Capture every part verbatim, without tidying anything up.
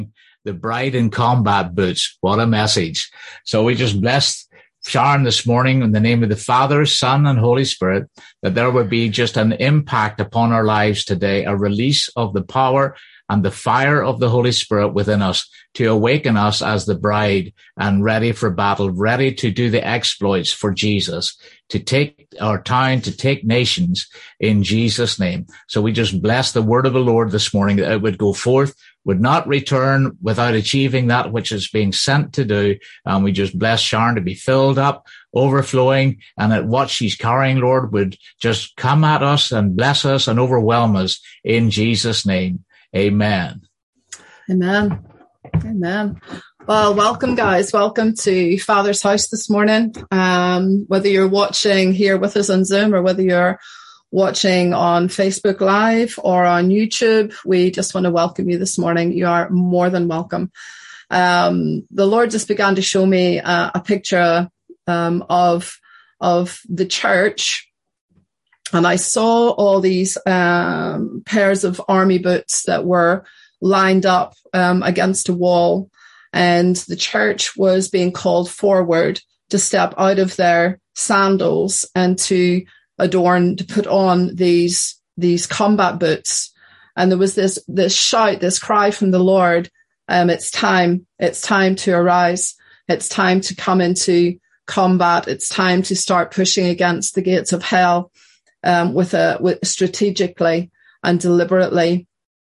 The bride in combat boots. What a message. So we just blessed Sharon this morning in the name of the Father, Son, and Holy Spirit, that there would be just an impact upon our lives today, a release of the power and the fire of the Holy Spirit within us to awaken us as the bride and ready for battle, ready to do the exploits for Jesus, to take our town, to take nations in Jesus' name. So we just bless the word of the Lord this morning, that it would go forth, would not return without achieving that which is being sent to do. And we just bless Sharon to be filled up, overflowing, and that what she's carrying, Lord, would just come at us and bless us and overwhelm us in Jesus' name. Amen. Amen. Amen. Well, welcome, guys. Welcome to Father's House this morning. Um, whether you're watching here with us on Zoom or whether you're watching on Facebook Live or on YouTube, we just want to welcome you this morning. You are more than welcome. Um, the Lord just began to show me uh, a picture um, of of the church. And I saw all these um, pairs of army boots that were lined up um, against a wall. And the church was being called forward to step out of their sandals and to adorn, to put on these, these combat boots. And there was this, this shout, this cry from the Lord. Um, it's time. It's time to arise. It's time to come into combat. It's time to start pushing against the gates of hell. Um, with a with strategically and deliberately.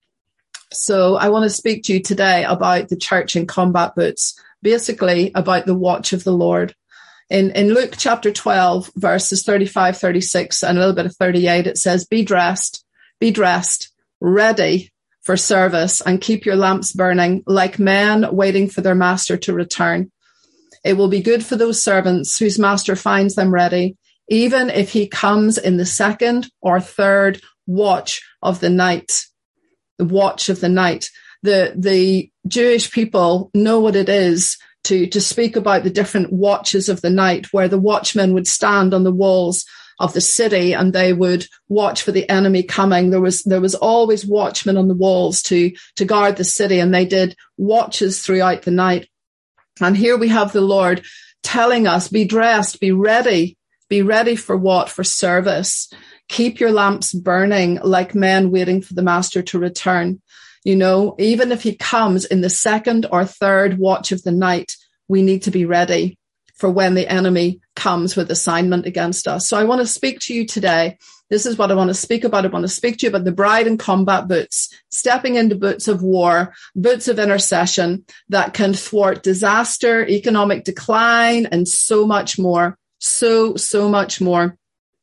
So I want to speak to you today about the church in combat boots, basically about the watch of the Lord. In in Luke chapter twelve, verses thirty-five, thirty-six, and a little bit of thirty-eight, it says, "Be dressed, be dressed, ready for service, and keep your lamps burning, like men waiting for their master to return. It will be good for those servants whose master finds them ready, even if he comes in the second or third watch of the night." The watch of the night. The, the Jewish people know what it is to, to speak about the different watches of the night, where the watchmen would stand on the walls of the city and they would watch for the enemy coming. There was, there was always watchmen on the walls to, to guard the city, and they did watches throughout the night. And here we have the Lord telling us, be dressed, be ready. Be ready for what? For service. Keep your lamps burning like men waiting for the master to return. You know, even if he comes in the second or third watch of the night, we need to be ready for when the enemy comes with assignment against us. So I want to speak to you today. This is what I want to speak about. I want to speak to you about the bride in combat boots, stepping into boots of war, boots of intercession that can thwart disaster, economic decline, and so much more. So, so much more.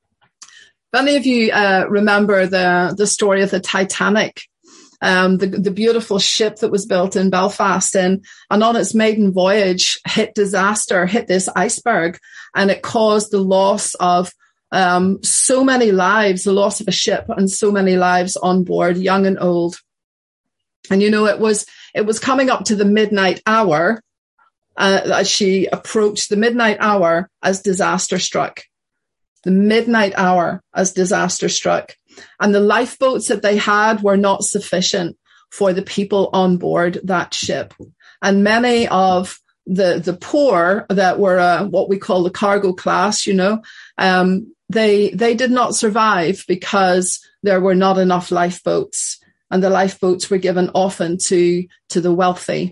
If any of you uh, remember the, the story of the Titanic, um, the, the beautiful ship that was built in Belfast, and, and on its maiden voyage hit disaster, hit this iceberg, and it caused the loss of um, so many lives, the loss of a ship and so many lives on board, young and old. And, you know, it was, it was coming up to the midnight hour. Uh, as she approached the midnight hour as disaster struck, the midnight hour as disaster struck. And the lifeboats that they had were not sufficient for the people on board that ship. And many of the, the poor that were uh, what we call the cargo class, you know, um, they, they did not survive because there were not enough lifeboats, and the lifeboats were given often to, to the wealthy.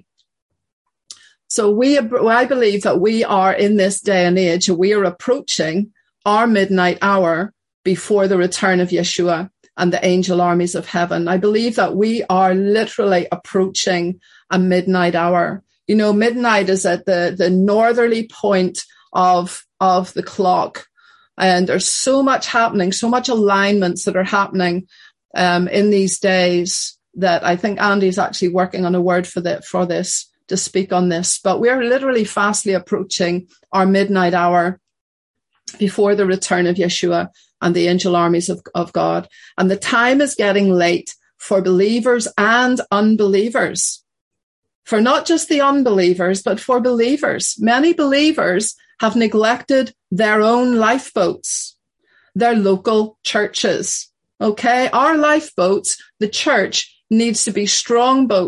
So we, I believe that we are in this day and age, we are approaching our midnight hour before the return of Yeshua and the angel armies of heaven. I believe that we are literally approaching a midnight hour. You know, midnight is at the, the northerly point of, of the clock. And there's so much happening, so much alignments that are happening um, in these days that I think Andy's actually working on a word for that, for this. to speak on this, but we're literally fastly approaching our midnight hour before the return of Yeshua and the angel armies of, of God. And the time is getting late for believers and unbelievers, for not just the unbelievers, but for believers. Many believers have neglected their own lifeboats, their local churches. Okay, our lifeboats, the church, needs to be strong boats,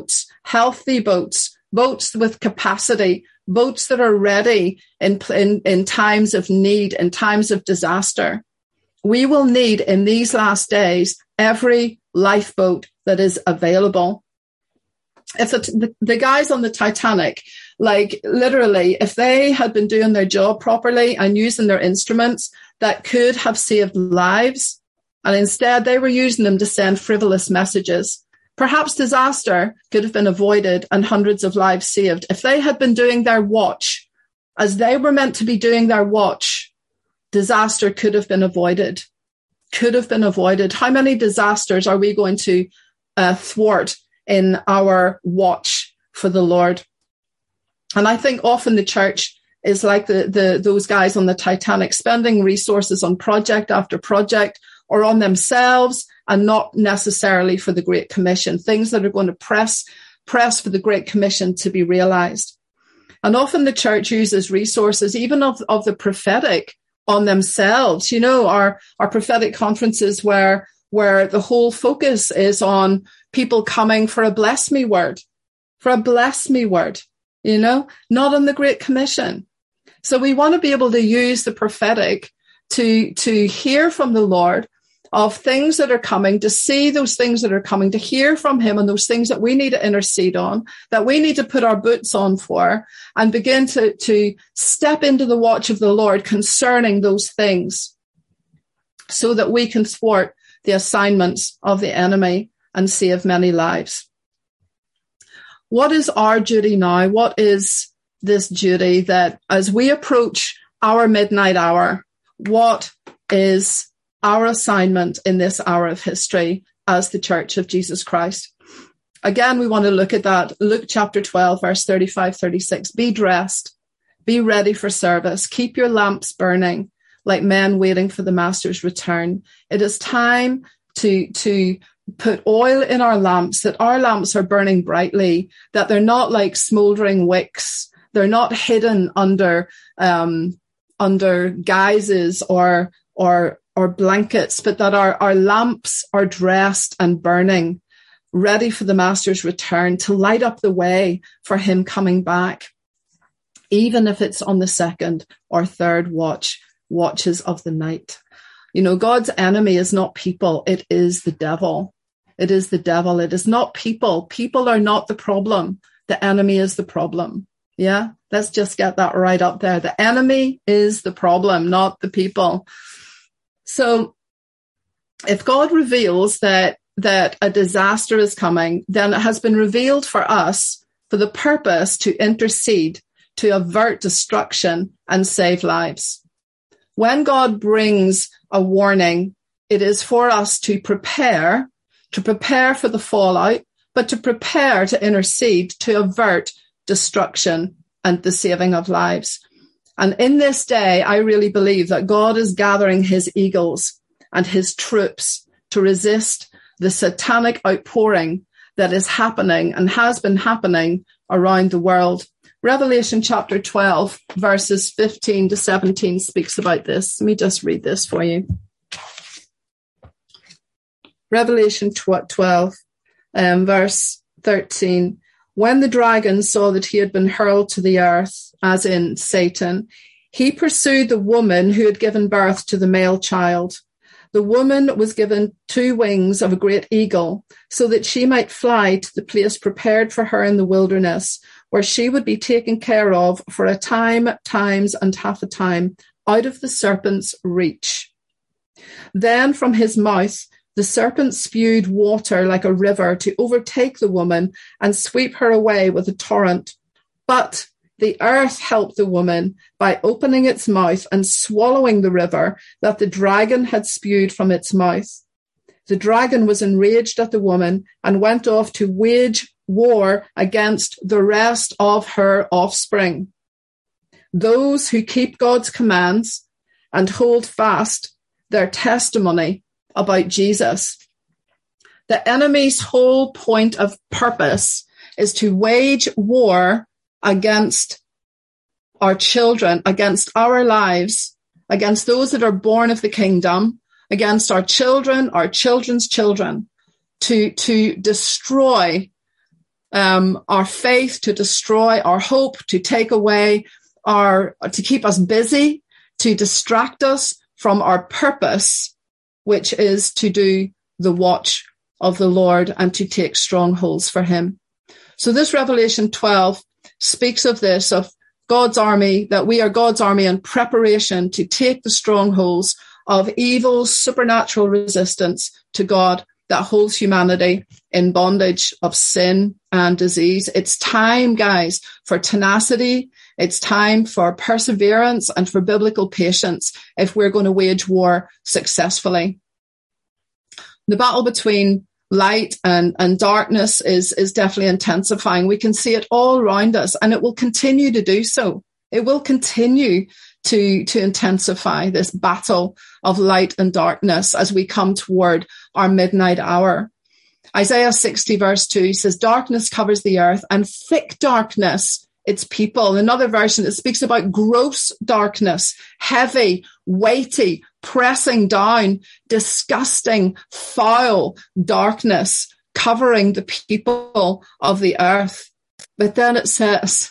healthy boats, boats with capacity, boats that are ready in, in, in times of need, in times of disaster. We will need in these last days every lifeboat that is available. If the, the, the guys on the Titanic, like literally, if they had been doing their job properly and using their instruments that could have saved lives, and instead they were using them to send frivolous messages, perhaps disaster could have been avoided and hundreds of lives saved. If they had been doing their watch as they were meant to be doing their watch, disaster could have been avoided, could have been avoided. How many disasters are we going to uh, thwart in our watch for the Lord? And I think often the church is like the, the those guys on the Titanic, spending resources on project after project or on themselves and not necessarily for the Great Commission, things that are going to press, press for the Great Commission to be realized. And often the church uses resources, even of, of the prophetic, on themselves. You know, our, our prophetic conferences where, where the whole focus is on people coming for a bless me word, for a bless me word, you know, not on the Great Commission. So we want to be able to use the prophetic to, to hear from the Lord of things that are coming, to see those things that are coming, to hear from him and those things that we need to intercede on, that we need to put our boots on for, and begin to, to step into the watch of the Lord concerning those things so that we can thwart the assignments of the enemy and save many lives. What is our duty now? What is this duty that as we approach our midnight hour, what is our assignment in this hour of history as the Church of Jesus Christ? Again, we want to look at that. Luke chapter twelve, verse thirty-five, thirty-six. Be dressed, be ready for service. Keep your lamps burning like men waiting for the master's return. It is time to, to put oil in our lamps, that our lamps are burning brightly, that they're not like smoldering wicks. They're not hidden under, um, under guises or, or, or blankets, but that our, our lamps are dressed and burning, ready for the master's return, to light up the way for him coming back, even if it's on the second or third watch, watches of the night. You know, God's enemy is not people. It is the devil. It is the devil. It is not people. People are not the problem. The enemy is the problem. Yeah, let's just get that right up there. The enemy is the problem, not the people. So if God reveals that, that a disaster is coming, then it has been revealed for us for the purpose to intercede, to avert destruction and save lives. When God brings a warning, it is for us to prepare, to prepare for the fallout, but to prepare to intercede, to avert destruction and the saving of lives. And in this day, I really believe that God is gathering his eagles and his troops to resist the satanic outpouring that is happening and has been happening around the world. Revelation chapter twelve, verses fifteen to seventeen speaks about this. Let me just read this for you. Revelation twelve, um, verse thirteen. When the dragon saw that he had been hurled to the earth, as in Satan, he pursued the woman who had given birth to the male child. The woman was given two wings of a great eagle, so that she might fly to the place prepared for her in the wilderness, where she would be taken care of for a time, times, and half a time, out of the serpent's reach. Then from his mouth the serpent spewed water like a river to overtake the woman and sweep her away with a torrent. But the earth helped the woman by opening its mouth and swallowing the river that the dragon had spewed from its mouth. The dragon was enraged at the woman and went off to wage war against the rest of her offspring, those who keep God's commands and hold fast their testimony about Jesus. The enemy's whole point of purpose is to wage war against our children, against our lives, against those that are born of the kingdom, against our children, our children's children, to, to destroy um, our faith, to destroy our hope, to take away our, to keep us busy, to distract us from our purpose, which is to do the watch of the Lord and to take strongholds for him. So this Revelation twelve speaks of this, of God's army, that we are God's army in preparation to take the strongholds of evil supernatural resistance to God that holds humanity in bondage of sin and disease. It's time, guys, for tenacity. It's time for perseverance and for biblical patience if we're going to wage war successfully. The battle between light and, and darkness is, is definitely intensifying. We can see it all around us, and it will continue to do so. It will continue to, to intensify this battle of light and darkness as we come toward our midnight hour. Isaiah sixty verse two says, darkness covers the earth and thick darkness its people. Another version, it speaks about gross darkness, heavy, weighty, pressing down, disgusting, foul darkness covering the people of the earth. But then it says,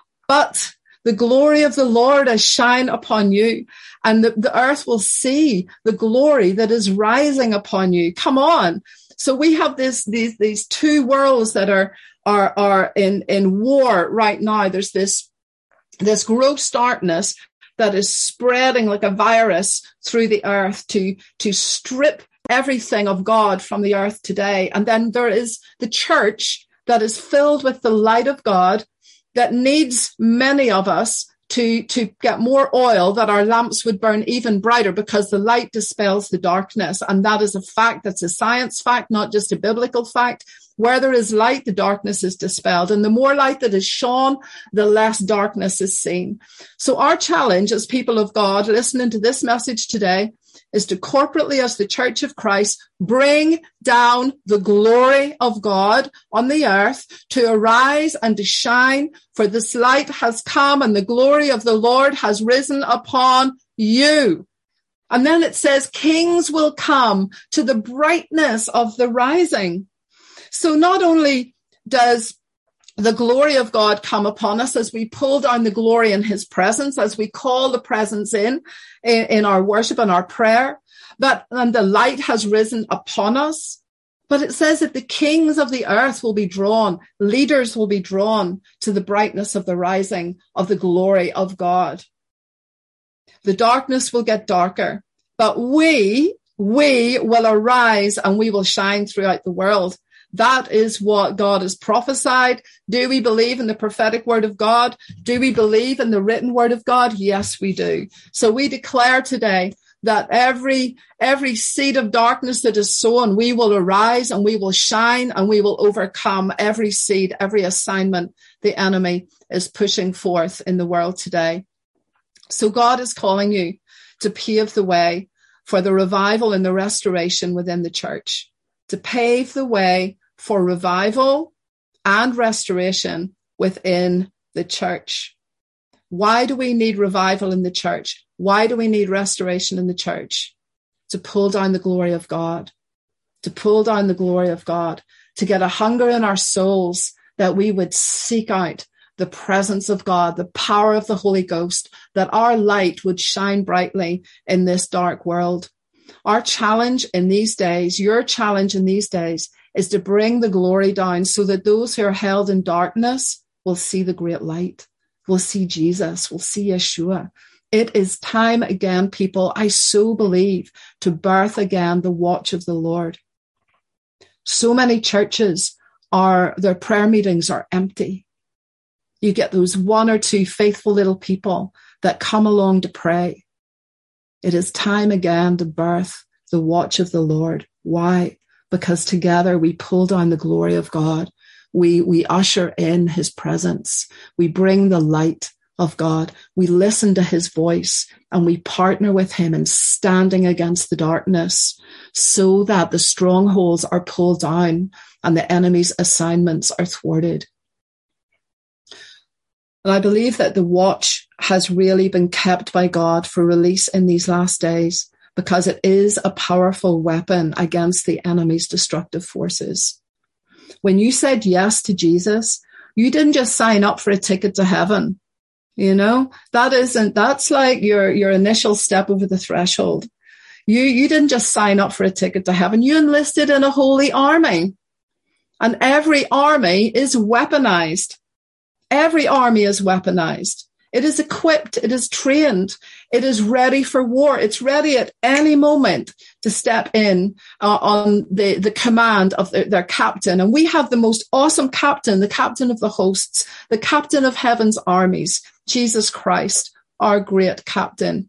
but the glory of the Lord has shine upon you, and the, the earth will see the glory that is rising upon you. Come on. So we have this, these, these two worlds that are, are, are in, in war right now. There's this, this gross darkness that is spreading like a virus through the earth to, to strip everything of God from the earth today. And then there is the church that is filled with the light of God, that needs many of us to, to get more oil, that our lamps would burn even brighter, because the light dispels the darkness. And that is a fact. That's a science fact, not just a biblical fact. Where there is light, the darkness is dispelled. And the more light that is shone, the less darkness is seen. So our challenge as people of God, listening to this message today, is to corporately, as the Church of Christ, bring down the glory of God on the earth, to arise and to shine, for this light has come and the glory of the Lord has risen upon you. And then it says, kings will come to the brightness of the rising. So not only does the glory of God come upon us as we pull down the glory in his presence, as we call the presence in, in, in our worship and our prayer, but and the light has risen upon us. But it says that the kings of the earth will be drawn, leaders will be drawn to the brightness of the rising of the glory of God. The darkness will get darker, but we, we will arise and we will shine throughout the world. That is what God has prophesied. Do we believe in the prophetic word of God? Do we believe in the written word of God? Yes, we do. So we declare today that every, every seed of darkness that is sown, we will arise and we will shine and we will overcome every seed, every assignment the enemy is pushing forth in the world today. So God is calling you to pave the way for the revival and the restoration within the church, to pave the way for revival and restoration within the church. Why do we need revival in the church? Why do we need restoration in the church? To pull down the glory of God, to pull down the glory of God, to get a hunger in our souls that we would seek out the presence of God, the power of the Holy Ghost, that our light would shine brightly in this dark world. Our challenge in these days, your challenge in these days, is to bring the glory down so that those who are held in darkness will see the great light, will see Jesus, will see Yeshua. It is time again, people, I so believe, to birth again the watch of the Lord. So many churches are, their prayer meetings are empty. You get those one or two faithful little people that come along to pray. It is time again to birth the watch of the Lord. Why? Because together we pull down the glory of God. We, we usher in his presence. We bring the light of God. We listen to his voice and we partner with him in standing against the darkness so that the strongholds are pulled down and the enemy's assignments are thwarted. And I believe that the watch has really been kept by God for release in these last days, because it is a powerful weapon against the enemy's destructive forces. When you said yes to Jesus, you didn't just sign up for a ticket to heaven. You know, that isn't, that's like your, your initial step over the threshold. You, you didn't just sign up for a ticket to heaven. You enlisted in a holy army. And every army is weaponized. Every army is weaponized. It is equipped. It is trained. It is ready for war. It's ready at any moment to step in uh, on the, the command of the, their captain. And we have the most awesome captain, the captain of the hosts, the captain of heaven's armies, Jesus Christ, our great captain.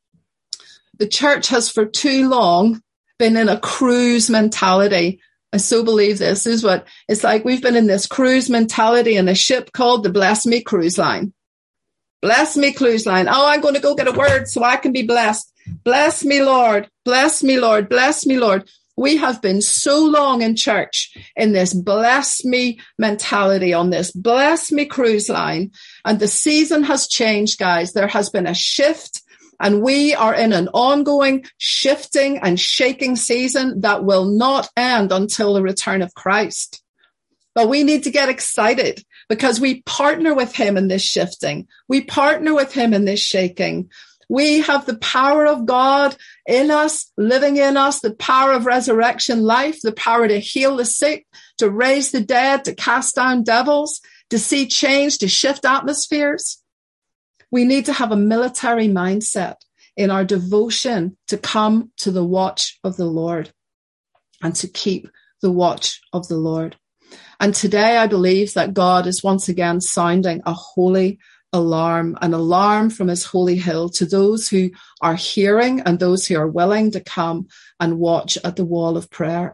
The church has for too long been in a cruise mentality. I so believe this. This is what it's like. We've been in this cruise mentality in a ship called the Bless Me Cruise Line. Bless me, cruise line. Oh, I'm going to go get a word so I can be blessed. Bless me, Lord. Bless me, Lord. Bless me, Lord. We have been so long in church in this bless me mentality, on this bless me cruise line. And the season has changed, guys. There has been a shift, and we are in an ongoing shifting and shaking season that will not end until the return of Christ. But we need to get excited because we partner with him in this shifting. We partner with him in this shaking. We have the power of God in us, living in us, the power of resurrection life, the power to heal the sick, to raise the dead, to cast down devils, to see change, to shift atmospheres. We need to have a military mindset in our devotion to come to the watch of the Lord and to keep the watch of the Lord. And today I believe that God is once again sounding a holy alarm, an alarm from his holy hill to those who are hearing and those who are willing to come and watch at the wall of prayer.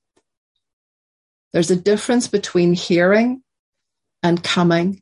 There's a difference between hearing and coming,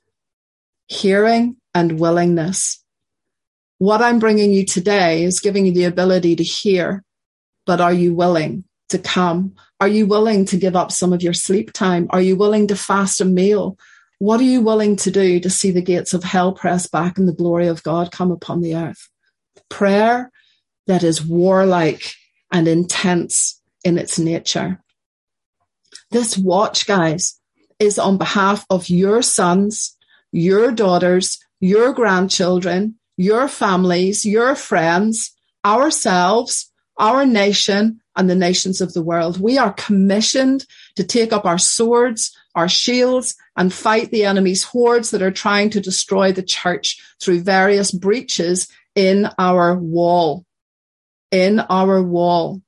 hearing and willingness. What I'm bringing you today is giving you the ability to hear, but are you willing to come? Are you willing to give up some of your sleep time? Are you willing to fast a meal? What are you willing to do to see the gates of hell press back and the glory of God come upon the earth? Prayer that is warlike and intense in its nature. This watch, guys, is on behalf of your sons, your daughters, your grandchildren, your families, your friends, ourselves, our nation, and the nations of the world. We are commissioned to take up our swords, our shields, and fight the enemy's hordes that are trying to destroy the church through various breaches in our wall. In our wall.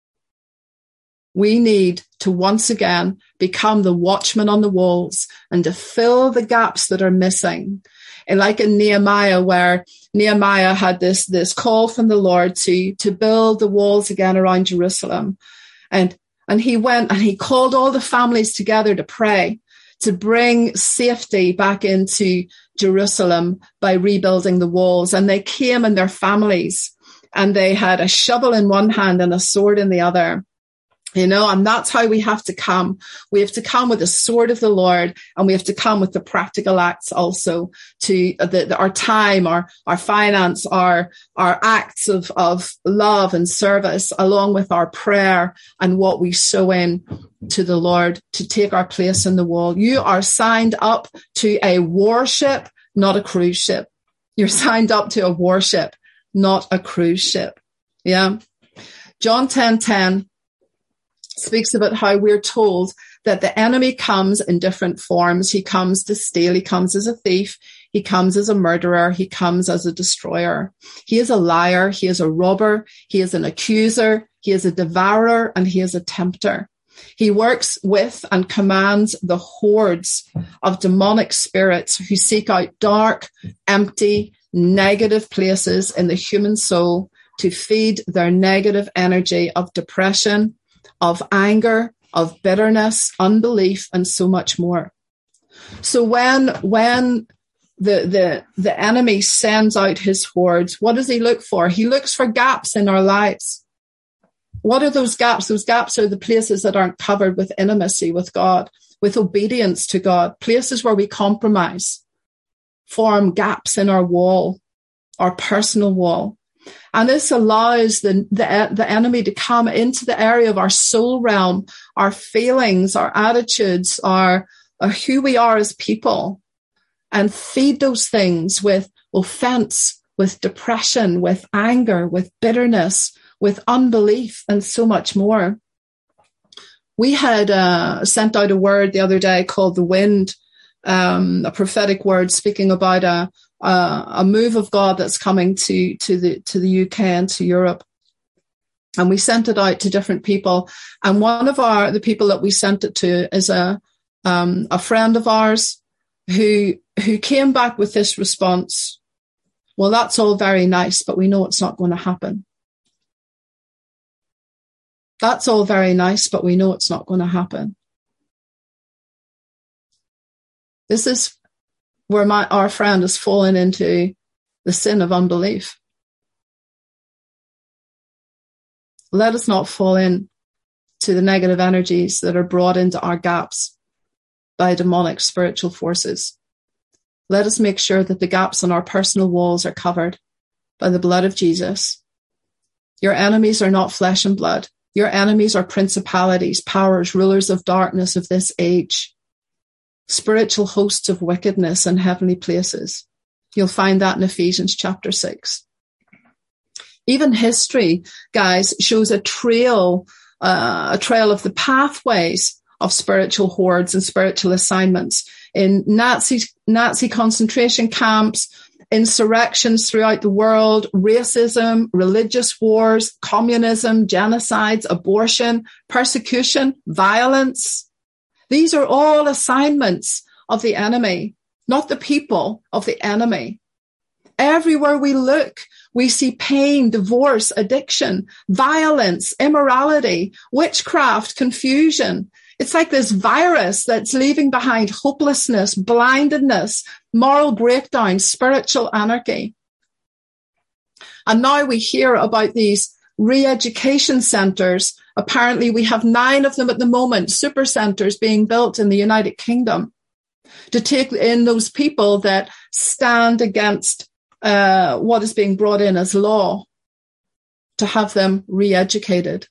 We need to once again become the watchman on the walls and to fill the gaps that are missing. And like in Nehemiah, where Nehemiah had this, this call from the Lord to, to build the walls again around Jerusalem. And, and he went and he called all the families together to pray, to bring safety back into Jerusalem by rebuilding the walls. And they came in their families and they had a shovel in one hand and a sword in the other. You know, and that's how we have to come. We have to come with the sword of the Lord, and we have to come with the practical acts also to the, the, our time, our, our finance, our, our acts of, of love and service, along with our prayer and what we sow in to the Lord to take our place in the wall. You are signed up to a warship, not a cruise ship. You're signed up to a warship, not a cruise ship. Yeah. John ten ten speaks about how we're told that the enemy comes in different forms. He comes to steal. He comes as a thief. He comes as a murderer. He comes as a destroyer. He is a liar. He is a robber. He is an accuser. He is a devourer, and he is a tempter. He works with and commands the hordes of demonic spirits who seek out dark, empty, negative places in the human soul to feed their negative energy of depression, of anger, of bitterness, unbelief, and so much more. So when, when the, the, the enemy sends out his hordes, what does he look for? He looks for gaps in our lives. What are those gaps? Those gaps are the places that aren't covered with intimacy with God, with obedience to God, places where we compromise, form gaps in our wall, our personal wall. And this allows the, the, the enemy to come into the area of our soul realm, our feelings, our attitudes, our, our who we are as people, and feed those things with offense, with depression, with anger, with bitterness, with unbelief, and so much more. We had uh, sent out a word the other day called The Wind, um, a prophetic word speaking about a, a, a move of God that's coming to, to the, to the U K and to Europe. And we sent it out to different people. And one of our, the people that we sent it to is a, um, a friend of ours who, who came back with this response. Well, that's all very nice, but we know it's not going to happen. That's all very nice, but we know it's not going to happen. This is where my, our friend has fallen into the sin of unbelief. Let us not fall in to the negative energies that are brought into our gaps by demonic spiritual forces. Let us make sure that the gaps on our personal walls are covered by the blood of Jesus. Your enemies are not flesh and blood. Your enemies are principalities, powers, rulers of darkness of this age, spiritual hosts of wickedness in heavenly places. You'll find that in Ephesians chapter six. Even history, guys, shows a trail, uh, a trail of the pathways of spiritual hordes and spiritual assignments in Nazi, Nazi concentration camps, insurrections throughout the world, racism, religious wars, communism, genocides, abortion, persecution, violence. These are all assignments of the enemy, not the people of the enemy. Everywhere we look, we see pain, divorce, addiction, violence, immorality, witchcraft, confusion. It's like this virus that's leaving behind hopelessness, blindedness, moral breakdown, spiritual anarchy. And now we hear about these re-education centers. Apparently we have nine of them at the moment, super centers being built in the United Kingdom to take in those people that stand against uh, what is being brought in as law, to have them re-educated.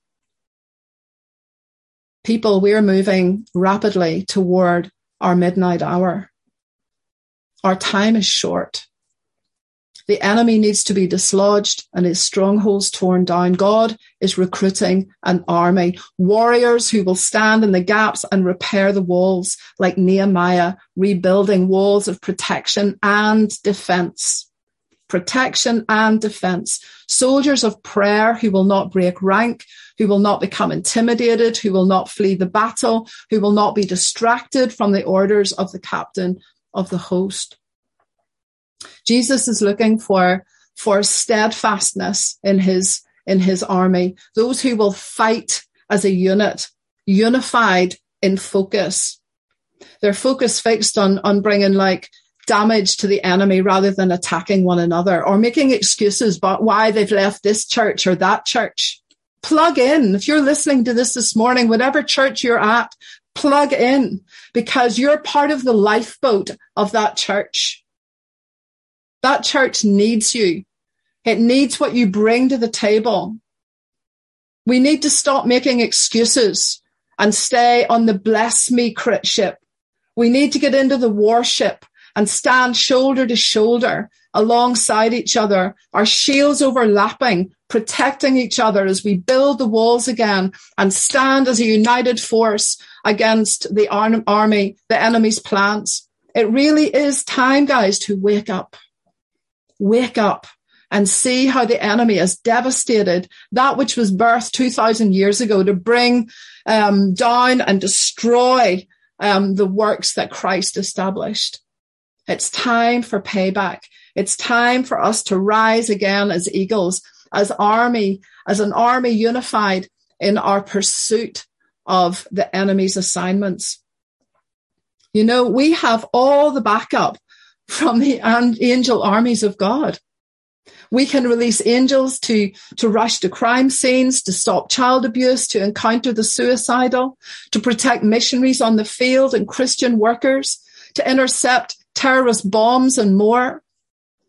People, we're moving rapidly toward our midnight hour. Our time is short. The enemy needs to be dislodged and his strongholds torn down. God is recruiting an army, warriors who will stand in the gaps and repair the walls like Nehemiah, rebuilding walls of protection and defense. Protection and defense. Soldiers of prayer who will not break rank, who will not become intimidated, who will not flee the battle, who will not be distracted from the orders of the captain of the host. Jesus is looking for, for steadfastness in his, in his army, those who will fight as a unit, unified in focus. Their focus fixed on, on bringing like damage to the enemy rather than attacking one another or making excuses about why they've left this church or that church. Plug in. If you're listening to this this morning, whatever church you're at, plug in because you're part of the lifeboat of that church. That church needs you. It needs what you bring to the table. We need to stop making excuses and stay on the bless me ship. We need to get into the warship and stand shoulder to shoulder alongside each other, our shields overlapping, protecting each other as we build the walls again and stand as a united force against the army, the enemy's plans. It really is time, guys, to wake up. Wake up and see how the enemy has devastated that which was birthed two thousand years ago to bring um, down and destroy um, the works that Christ established. It's time for payback. It's time for us to rise again as eagles, as army, as an army unified in our pursuit of the enemy's assignments. You know, we have all the backup from the angel armies of God. We can release angels to, to rush to crime scenes, to stop child abuse, to encounter the suicidal, to protect missionaries on the field and Christian workers, to intercept terrorist bombs and more.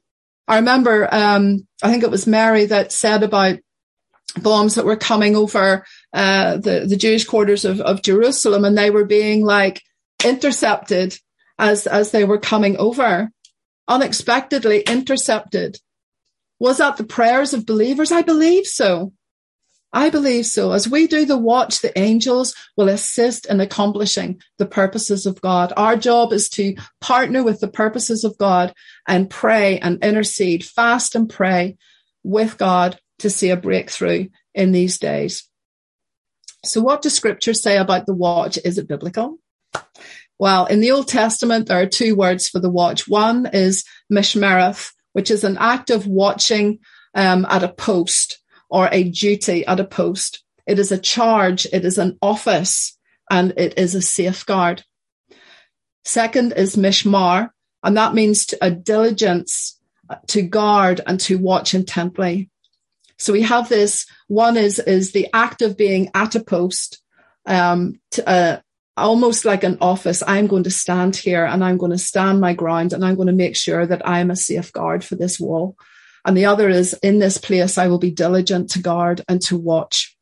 I remember, um, I think it was Mary that said about bombs that were coming over uh, the, the Jewish quarters of, of Jerusalem, and they were being like intercepted as, as they were coming over, unexpectedly intercepted. Was that the prayers of believers? I believe so. I believe so. As we do the watch, the angels will assist in accomplishing the purposes of God. Our job is to partner with the purposes of God and pray and intercede, fast and pray with God to see a breakthrough in these days. So what does Scripture say about the watch? Is it biblical? Well, in the Old Testament, there are two words for the watch. One is mishmereth, which is an act of watching um, at a post, or a duty at a post. It is a charge, it is an office, and it is a safeguard. Second is mishmar, and that means to, a diligence to guard and to watch intently. So we have this, one is, is the act of being at a post, um, to, uh, almost like an office. I'm going to stand here and I'm going to stand my ground and I'm going to make sure that I'm a safeguard for this wall. And the other is, in this place, I will be diligent to guard and to watch.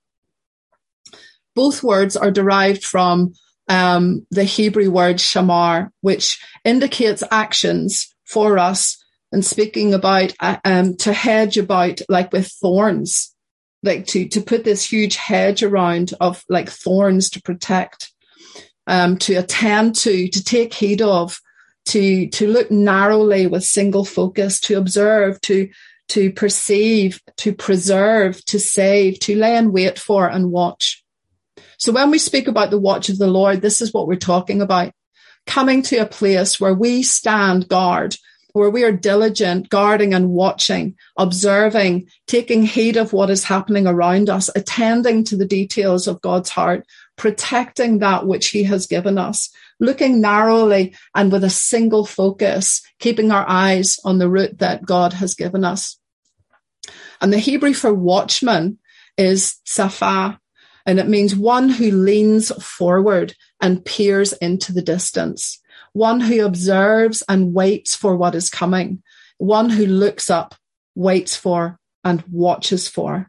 Both words are derived from um, the Hebrew word shamar, which indicates actions for us, and speaking about uh, um, to hedge about, like with thorns, like to, to put this huge hedge around of like thorns to protect, um, to attend to, to take heed of, to, to look narrowly with single focus, to observe, to to perceive, to preserve, to save, to lay in wait for and watch. So when we speak about the watch of the Lord, this is what we're talking about. Coming to a place where we stand guard, where we are diligent, guarding and watching, observing, taking heed of what is happening around us, attending to the details of God's heart, protecting that which he has given us, looking narrowly and with a single focus, keeping our eyes on the route that God has given us. And the Hebrew for watchman is safa, and it means one who leans forward and peers into the distance, one who observes and waits for what is coming, one who looks up, waits for, and watches for.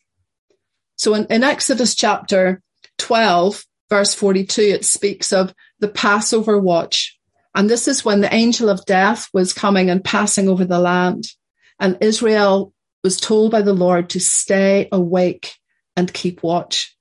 So in, in Exodus chapter twelve, verse forty-two, it speaks of the Passover watch. And this is when the angel of death was coming and passing over the land. And Israel was told by the Lord to stay awake and keep watch.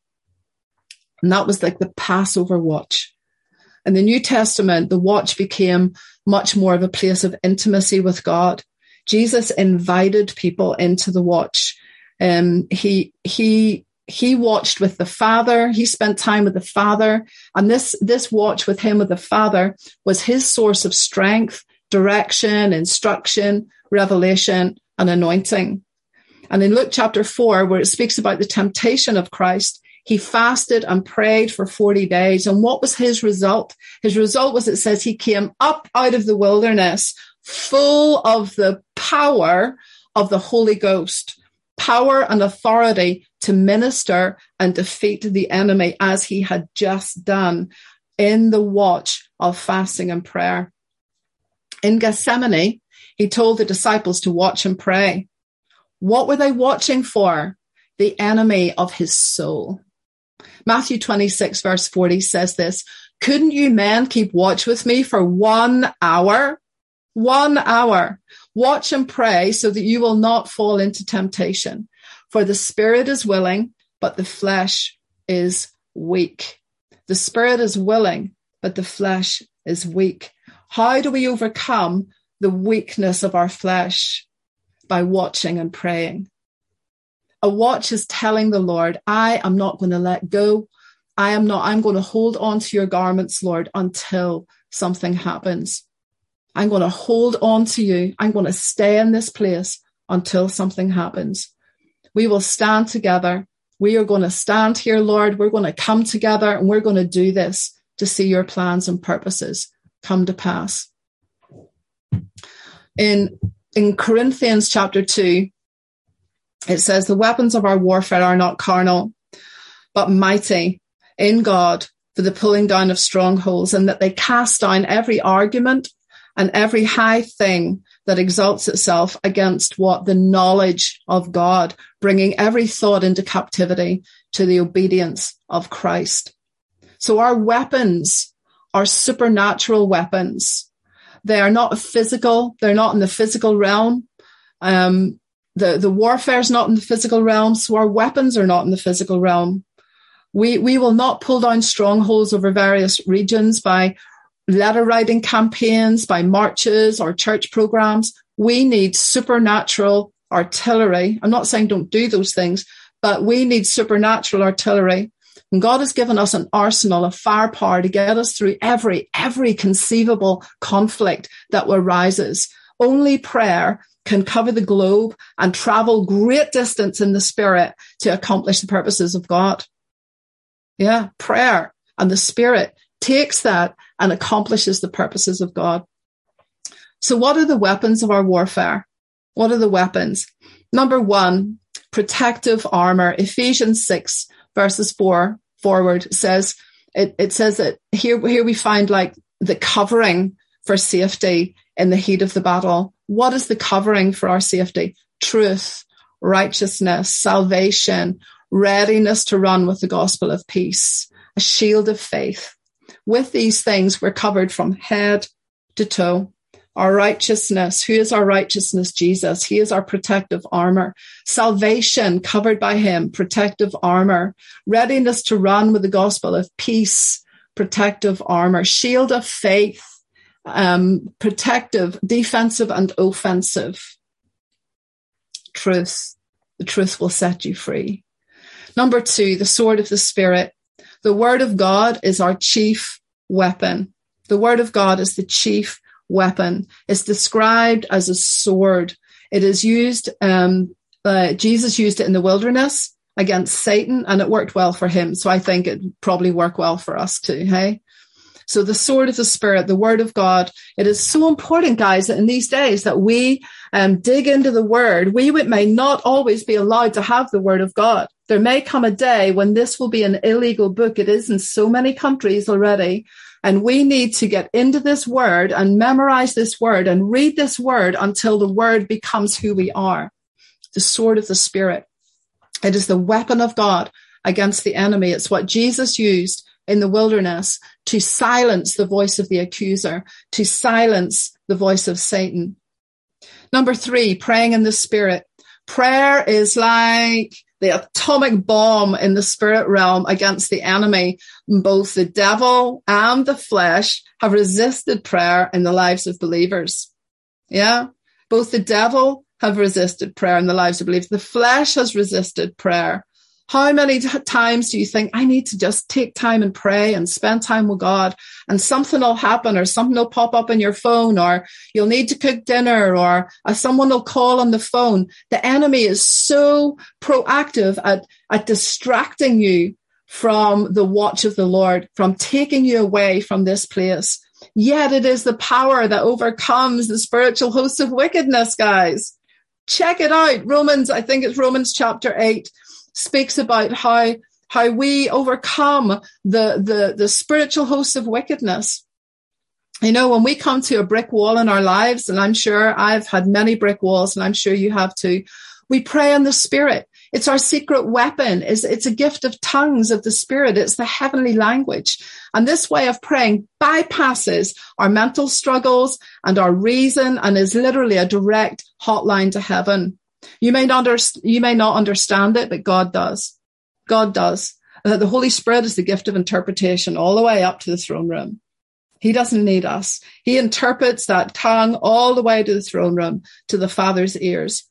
And that was like the Passover watch. In the New Testament, the watch became much more of a place of intimacy with God. Jesus invited people into the watch. Um, he, he, He watched with the Father. He spent time with the Father. And this, this watch with him with the Father was his source of strength, direction, instruction, revelation, and anointing. And in Luke chapter four, where it speaks about the temptation of Christ, he fasted and prayed for forty days. And what was his result? His result was, it says, he came up out of the wilderness full of the power of the Holy Ghost, power and authority to minister and defeat the enemy, as he had just done in the watch of fasting and prayer. In Gethsemane, he told the disciples to watch and pray. What were they watching for? The enemy of his soul. Matthew twenty-six, verse forty says this: couldn't you men keep watch with me for one hour? One hour. Watch and pray so that you will not fall into temptation. For the spirit is willing, but the flesh is weak. The spirit is willing, but the flesh is weak. How do we overcome the weakness of our flesh? By watching and praying. A watch is telling the Lord, I am not going to let go. I am not, I'm going to hold on to your garments, Lord, until something happens. I'm going to hold on to you. I'm going to stay in this place until something happens. We will stand together. We are going to stand here, Lord. We're going to come together and we're going to do this to see your plans and purposes come to pass. In, in Corinthians chapter two, it says, the weapons of our warfare are not carnal, but mighty in God for the pulling down of strongholds, and that they cast down every argument and every high thing that exalts itself against what? The knowledge of God, bringing every thought into captivity to the obedience of Christ. So our weapons are supernatural weapons. They are not physical. They're not in the physical realm. Um, the, the warfare is not in the physical realm, so our weapons are not in the physical realm. We, we will not pull down strongholds over various regions by letter writing campaigns, by marches or church programs. We need supernatural artillery. I'm not saying don't do those things, but we need supernatural artillery. And God has given us an arsenal of firepower to get us through every, every conceivable conflict that arises. Only prayer can cover the globe and travel great distance in the spirit to accomplish the purposes of God. Yeah, prayer and the Spirit takes that and accomplishes the purposes of God. So what are the weapons of our warfare? What are the weapons? Number one, protective armor. Ephesians six verses four forward says, it, it says that here, here we find like the covering for safety in the heat of the battle. What is the covering for our safety? Truth, righteousness, salvation, readiness to run with the gospel of peace, a shield of faith. With these things, we're covered from head to toe. Our righteousness, who is our righteousness? Jesus. He is our protective armor. Salvation, covered by him, protective armor. Readiness to run with the gospel of peace, protective armor. Shield of faith, um, protective, defensive and offensive. Truth. The truth will set you free. Number two, the sword of the Spirit. The word of God is our chief weapon. The word of God is the chief weapon. It's described as a sword. It is used, um, uh, Jesus used it in the wilderness against Satan, and it worked well for him. So I think it probably work well for us too, hey? So the sword of the Spirit, the word of God, it is so important, guys, that in these days that we um, dig into the word. We may not always be allowed to have the word of God. There may come a day when this will be an illegal book. It is in so many countries already. And we need to get into this word and memorize this word and read this word until the word becomes who we are. The sword of the Spirit. It is the weapon of God against the enemy. It's what Jesus used in the wilderness to silence the voice of the accuser, to silence the voice of Satan. Number three, praying in the Spirit. Prayer is like the atomic bomb in the spirit realm against the enemy. Both the devil and the flesh have resisted prayer in the lives of believers. Yeah, both the devil have resisted prayer in the lives of believers. The flesh has resisted prayer. How many t- times do you think, I need to just take time and pray and spend time with God, and something will happen, or something will pop up on your phone, or you'll need to cook dinner, or uh, someone will call on the phone. The enemy is so proactive at, at distracting you from the watch of the Lord, from taking you away from this place. Yet it is the power that overcomes the spiritual hosts of wickedness, guys. Check it out. Romans, I think it's Romans chapter eight, speaks about how how we overcome the, the, the spiritual hosts of wickedness. You know, when we come to a brick wall in our lives, and I'm sure I've had many brick walls, and I'm sure you have too, we pray in the Spirit. It's our secret weapon. It's, it's a gift of tongues of the Spirit. It's the heavenly language. And this way of praying bypasses our mental struggles and our reason, and is literally a direct hotline to heaven. You may not, you may not understand it, but God does. God does. Uh, the Holy Spirit is the gift of interpretation all the way up to the throne room. He doesn't need us. He interprets that tongue all the way to the throne room, to the Father's ears.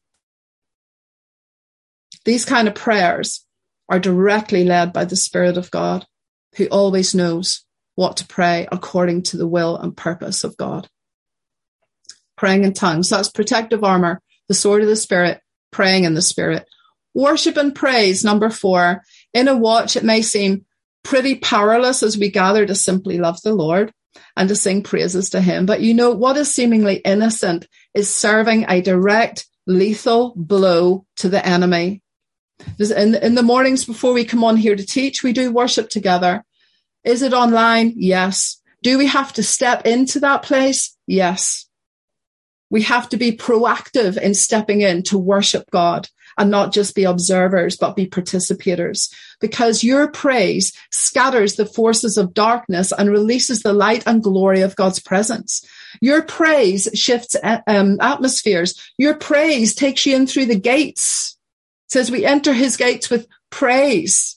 These kind of prayers are directly led by the Spirit of God, who always knows what to pray according to the will and purpose of God. Praying in tongues. That's protective armor, the sword of the Spirit, praying in the Spirit. Worship and praise, number four. In a watch, it may seem pretty powerless as we gather to simply love the Lord and to sing praises to him. But you know, what is seemingly innocent is serving a direct, lethal blow to the enemy. In, in the mornings before we come on here to teach, we do worship together. Is it online? Yes. Do we have to step into that place? Yes. We have to be proactive in stepping in to worship God and not just be observers, but be participators, because your praise scatters the forces of darkness and releases the light and glory of God's presence. Your praise shifts um, atmospheres. Your praise takes you in through the gates. It says we enter his gates with praise,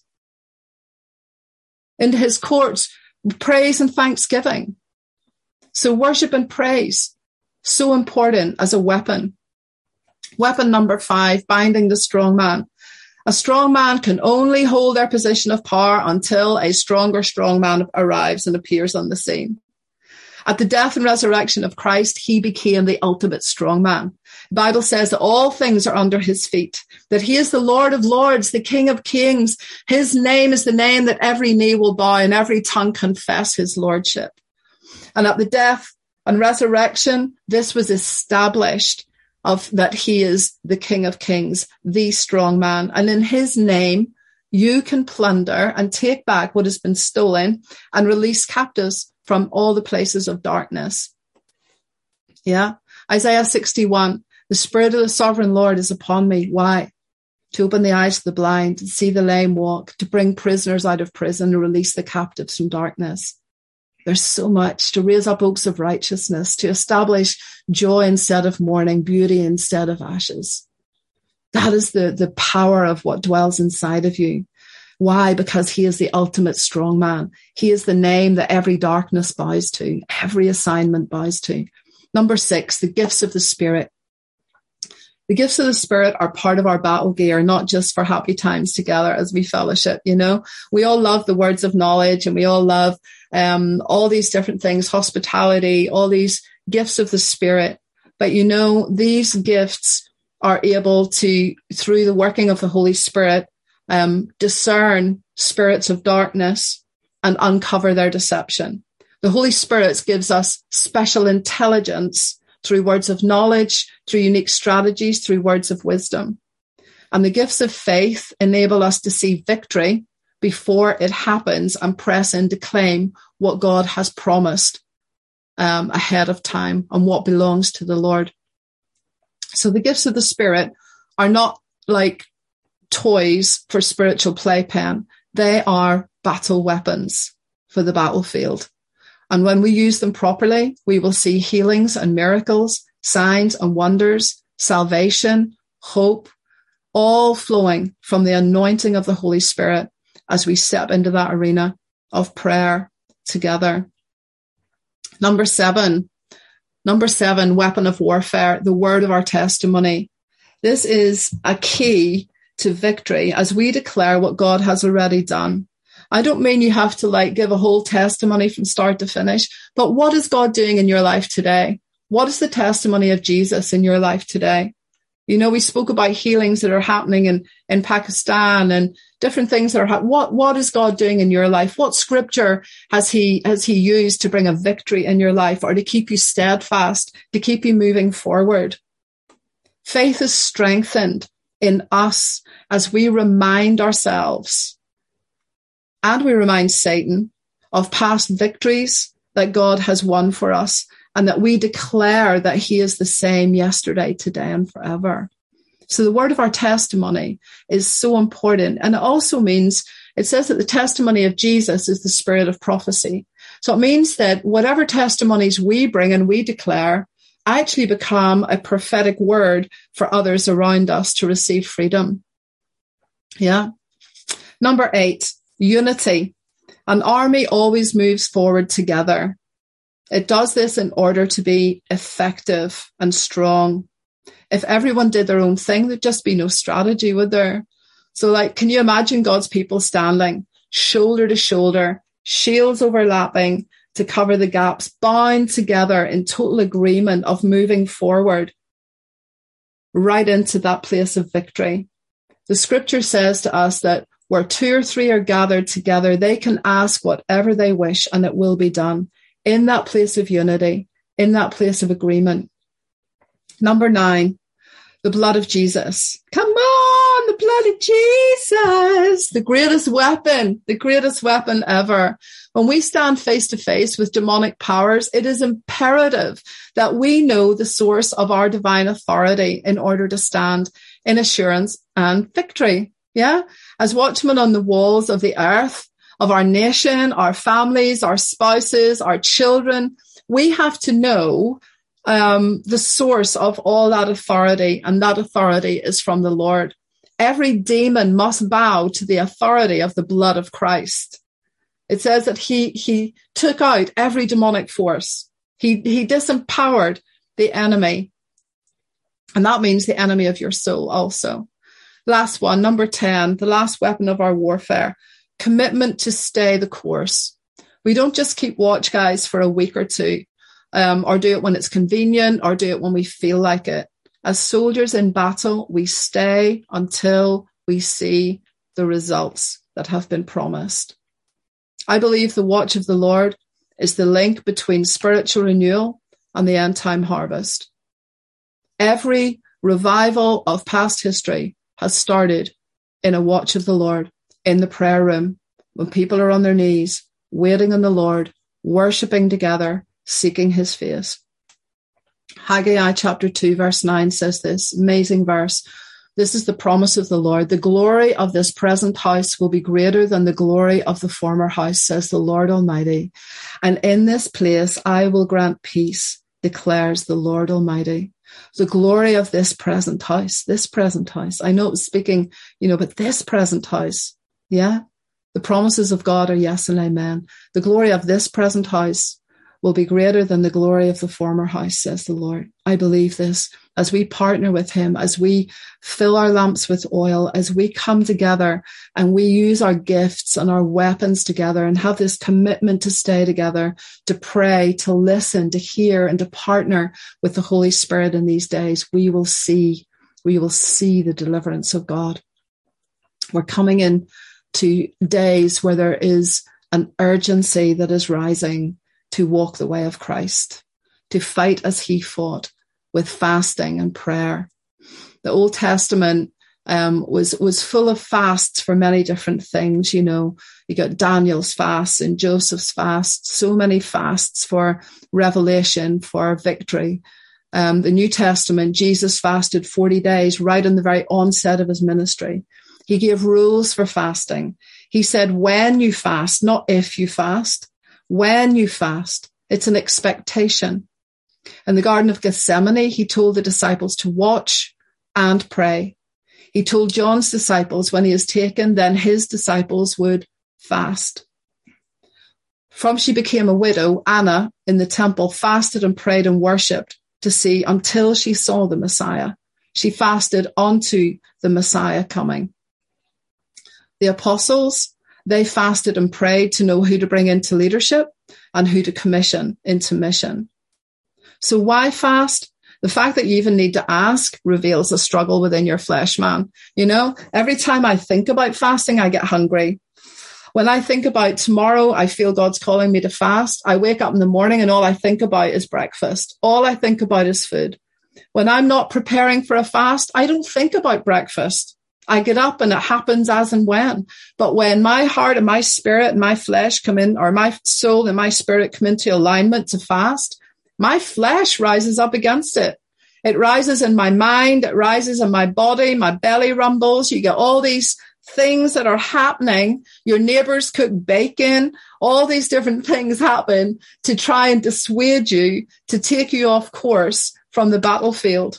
into his courts, praise and thanksgiving. So worship and praise, so important as a weapon. Weapon number five, binding the strong man. A strong man can only hold their position of power until a stronger strong man arrives and appears on the scene. At the death and resurrection of Christ, he became the ultimate strong man. The Bible says that all things are under his feet, that he is the Lord of lords, the King of kings. His name is the name that every knee will bow and every tongue confess his lordship. And at the death and resurrection, this was established of that he is the King of kings, the strong man. And in his name, you can plunder and take back what has been stolen and release captives from all the places of darkness. Yeah. Isaiah sixty-one, the Spirit of the Sovereign Lord is upon me. Why? To open the eyes of the blind, to see the lame walk, to bring prisoners out of prison, to release the captives from darkness. There's so much, to raise up oaks of righteousness, to establish joy instead of mourning, beauty instead of ashes. That is the, the power of what dwells inside of you. Why? Because he is the ultimate strong man. He is the name that every darkness bows to, every assignment bows to. Number six, the gifts of the Spirit. The gifts of the Spirit are part of our battle gear, not just for happy times together as we fellowship. You know, we all love the words of knowledge and we all love um, all these different things, hospitality, all these gifts of the Spirit. But, you know, these gifts are able to, through the working of the Holy Spirit, um, discern spirits of darkness and uncover their deception. The Holy Spirit gives us special intelligence through words of knowledge, through unique strategies, through words of wisdom. And the gifts of faith enable us to see victory before it happens and press in to claim what God has promised um, ahead of time and what belongs to the Lord. So the gifts of the Spirit are not like toys for spiritual playpen. They are battle weapons for the battlefield. And when we use them properly, we will see healings and miracles, signs and wonders, salvation, hope, all flowing from the anointing of the Holy Spirit as we step into that arena of prayer together. Number seven, number seven, weapon of warfare, the word of our testimony. This is a key to victory as we declare what God has already done. I don't mean you have to like give a whole testimony from start to finish, but what is God doing in your life today? What is the testimony of Jesus in your life today? You know, we spoke about healings that are happening in, in Pakistan and different things that are happening. What, what is God doing in your life? What scripture has he, has he used to bring a victory in your life or to keep you steadfast, to keep you moving forward? Faith is strengthened in us as we remind ourselves and we remind Satan of past victories that God has won for us and that we declare that he is the same yesterday, today, and forever. So the word of our testimony is so important. And it also means, it says that the testimony of Jesus is the spirit of prophecy. So it means that whatever testimonies we bring and we declare actually become a prophetic word for others around us to receive freedom. Yeah. Number eight, unity. An army always moves forward together. It does this in order to be effective and strong. If everyone did their own thing, there'd just be no strategy, would there? So like, can you imagine God's people standing shoulder to shoulder, shields overlapping to cover the gaps, bound together in total agreement of moving forward right into that place of victory? The scripture says to us that where two or three are gathered together, they can ask whatever they wish and it will be done in that place of unity, in that place of agreement. Number nine, the blood of Jesus. Come on, the blood of Jesus, the greatest weapon, the greatest weapon ever. When we stand face to face with demonic powers, it is imperative that we know the source of our divine authority in order to stand in assurance and victory. Yeah. As watchmen on the walls of the earth, of our nation, our families, our spouses, our children, we have to know um, the source of all that authority, and that authority is from the Lord. Every demon must bow to the authority of the blood of Christ. It says that he, he took out every demonic force. He, he disempowered the enemy. And that means the enemy of your soul also. Last one, number ten, the last weapon of our warfare, commitment to stay the course. We don't just keep watch, guys, for a week or two, um, or do it when it's convenient, or do it when we feel like it. As soldiers in battle, we stay until we see the results that have been promised. I believe the watch of the Lord is the link between spiritual renewal and the end time harvest. Every revival of past history has started in a watch of the Lord, in the prayer room, when people are on their knees, waiting on the Lord, worshiping together, seeking his face. Haggai chapter two, verse nine says this amazing verse. This is the promise of the Lord. The glory of this present house will be greater than the glory of the former house, says the Lord Almighty. And in this place I will grant peace, declares the Lord Almighty. The glory of this present house, this present house. I know it was speaking, you know, but this present house, yeah. The promises of God are yes and amen. The glory of this present house will be greater than the glory of the former house, says the Lord. I believe this as we partner with him, as we fill our lamps with oil, as we come together and we use our gifts and our weapons together and have this commitment to stay together, to pray, to listen, to hear, and to partner with the Holy Spirit in these days, we will see, we will see the deliverance of God. We're coming in to days where there is an urgency that is rising to walk the way of Christ, to fight as he fought with fasting and prayer. The Old Testament um, was, was full of fasts for many different things. You know, you got Daniel's fast and Joseph's fast, so many fasts for revelation, for victory. Um, the New Testament, Jesus fasted forty days right in the very onset of his ministry. He gave rules for fasting. He said, when you fast, not if you fast. When you fast, it's an expectation. In the Garden of Gethsemane, he told the disciples to watch and pray. He told John's disciples when he is taken, then his disciples would fast. From she became a widow, Anna in the temple fasted and prayed and worshipped to see until she saw the Messiah. She fasted unto the Messiah coming. The apostles, they fasted and prayed to know who to bring into leadership and who to commission into mission. So why fast? The fact that you even need to ask reveals a struggle within your flesh, man. You know, every time I think about fasting, I get hungry. When I think about tomorrow, I feel God's calling me to fast. I wake up in the morning and all I think about is breakfast. All I think about is food. When I'm not preparing for a fast, I don't think about breakfast. I get up and it happens as and when. But when my heart and my spirit and my flesh come in, or my soul and my spirit come into alignment to fast, my flesh rises up against it. It rises in my mind. It rises in my body. My belly rumbles. You get all these things that are happening. Your neighbors cook bacon. All these different things happen to try and dissuade you, to take you off course from the battlefield.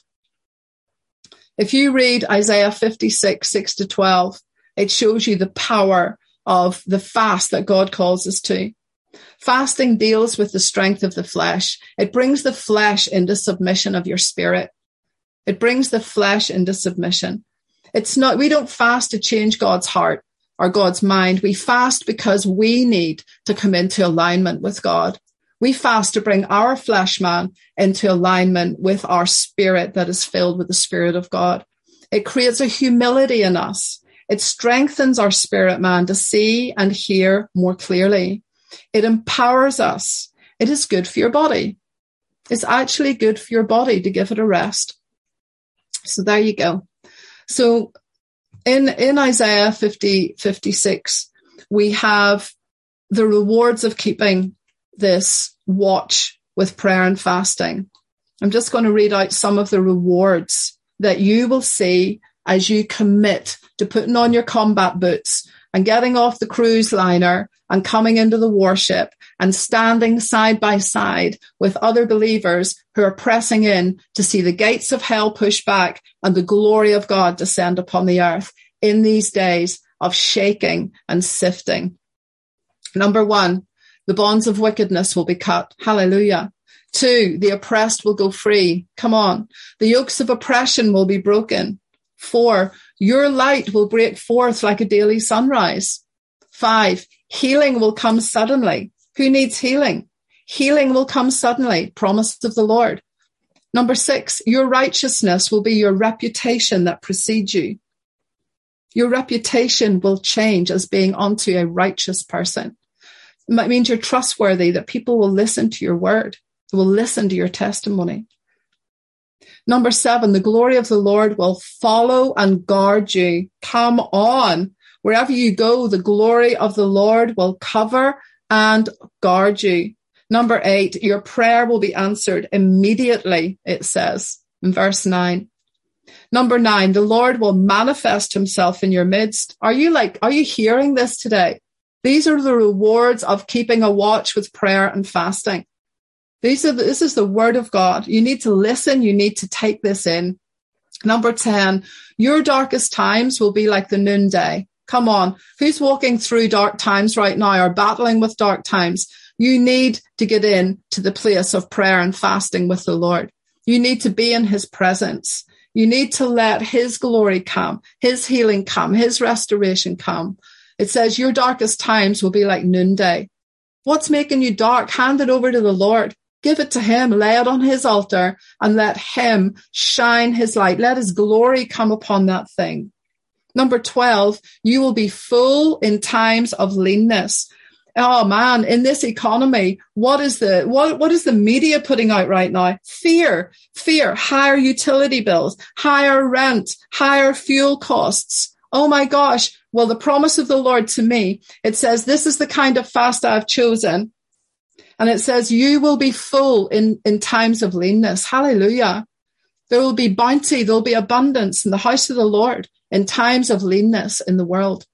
If you read Isaiah fifty-six, six to twelve, it shows you the power of the fast that God calls us to. Fasting deals with the strength of the flesh. It brings the flesh into submission of your spirit. It brings the flesh into submission. It's not, we don't fast to change God's heart or God's mind. We fast because we need to come into alignment with God. We fast to bring our flesh man into alignment with our spirit that is filled with the Spirit of God. It creates a humility in us. It strengthens our spirit man to see and hear more clearly. It empowers us. It is good for your body. It's actually good for your body to give it a rest. So there you go. So in, in Isaiah fifty, fifty-six, we have the rewards of keeping this watch with prayer and fasting. I'm just going to read out some of the rewards that you will see as you commit to putting on your combat boots and getting off the cruise liner and coming into the warship and standing side by side with other believers who are pressing in to see the gates of hell push back and the glory of God descend upon the earth in these days of shaking and sifting. Number one, the bonds of wickedness will be cut. Hallelujah. Two, the oppressed will go free. Come on. The yokes of oppression will be broken. Four, your light will break forth like a daily sunrise. Five, healing will come suddenly. Who needs healing? Healing will come suddenly. Promise of the Lord. Number six, your righteousness will be your reputation that precedes you. Your reputation will change as being unto a righteous person. It means you're trustworthy, that people will listen to your word, will listen to your testimony. Number seven, the glory of the Lord will follow and guard you. Come on. Wherever you go, the glory of the Lord will cover and guard you. Number eight, your prayer will be answered immediately, it says in verse nine. Number nine, the Lord will manifest himself in your midst. Are you like, are you hearing this today? These are the rewards of keeping a watch with prayer and fasting. These are, this is the word of God. You need to listen. You need to take this in. Number ten, your darkest times will be like the noonday. Come on. Who's walking through dark times right now or battling with dark times? You need to get in to the place of prayer and fasting with the Lord. You need to be in his presence. You need to let his glory come, his healing come, his restoration come. It says your darkest times will be like noonday. What's making you dark? Hand it over to the Lord. Give it to him. Lay it on his altar and let him shine his light. Let his glory come upon that thing. Number twelve, you will be full in times of leanness. Oh man, in this economy, what is the, what, what is the media putting out right now? Fear, fear, higher utility bills, higher rent, higher fuel costs. Oh my gosh. Well, the promise of the Lord to me, it says, this is the kind of fast I've chosen. And it says, you will be full in, in times of leanness. Hallelujah. There will be bounty. There will be abundance in the house of the Lord in times of leanness in the world.